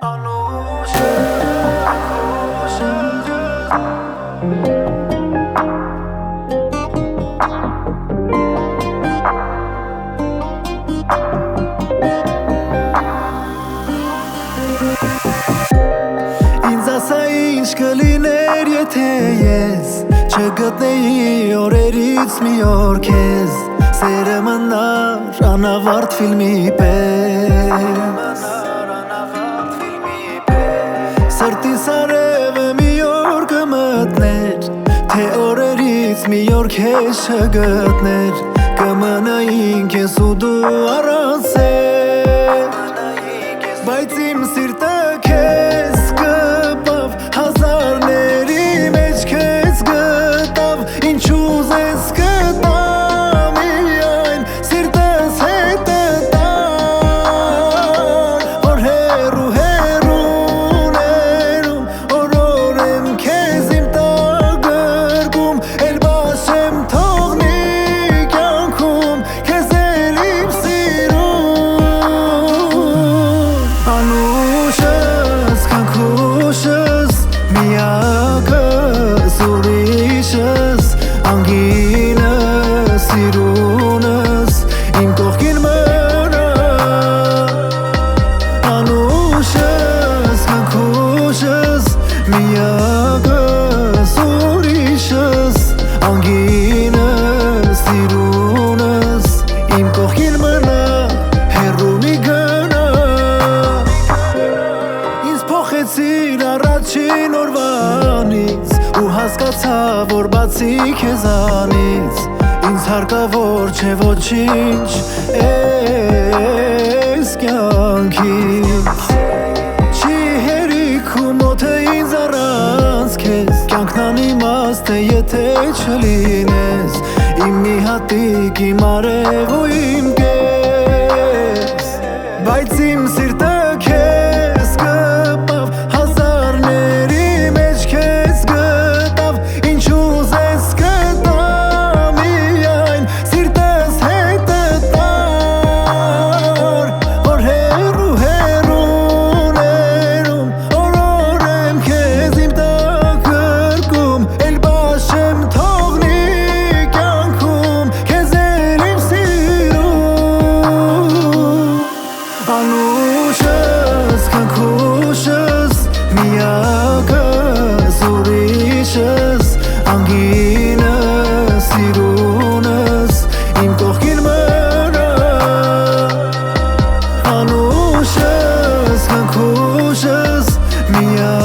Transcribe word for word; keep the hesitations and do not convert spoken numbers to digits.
Ինձ ասա ինչ կլիներ եթե ես չգտնեի օրերից մի օր քեզ Սերը մնար անավարտ ֆիլմի պես Սրտիս արևը մի օր կմտներ Թե օրերից մի օր քեզ չգտներ Կմնայինք ես ու դու առանց ես Բայց իմ սիրտը քեզ կպավ Հազարների մեջ քեզ գտավ Ինչ ուզես կտամ միայն Սիրտս հետը տար Որ հեռու հեռուներում Օրոր եմ քեզ իմ տագրկում Էլ բաց չեմ թողնի կյանքում Քեզ էլ իմ սիրում Անուշս, կանքուշս, միակս, ուրիշս Անգինս, սիրունս, իմ կողքին մնա Անուշս, կանքուշս, միակս, ուրիշս Անգինս, սիրունս, իմ կողքին մնա Հեռու մի գնա Ինձ փոխեցին առաջին օրվանից Ու հասկացա, որ բացի քեզանից Ինձ հարկավոր չէ ոչինչ էս կյանքից Չի հերիք ու մոտ է ինձ առանց քեզ Կյանքն անիմաստ է եթե չլինես Իմ մի հատիկ, իմ արև ու իմ կես Բայց իմ սիրտը քեզ կպավ Հազարների մեջ քեզ գտավ Ինչ ուզես կտամ միայն Սիրտս հետը տար Որ հեռու հեռուներում Օրոր եմ քեզ իմ տագրկում Էլ բաց չեմ թողնի կյանքում Քեզ էլ իմ սիրում Անուշս, կանքուշս, միակս, ուրիշս Անգինս, սիրունս, իմ կողքին մնա Անուշս, կանքուշս, միակս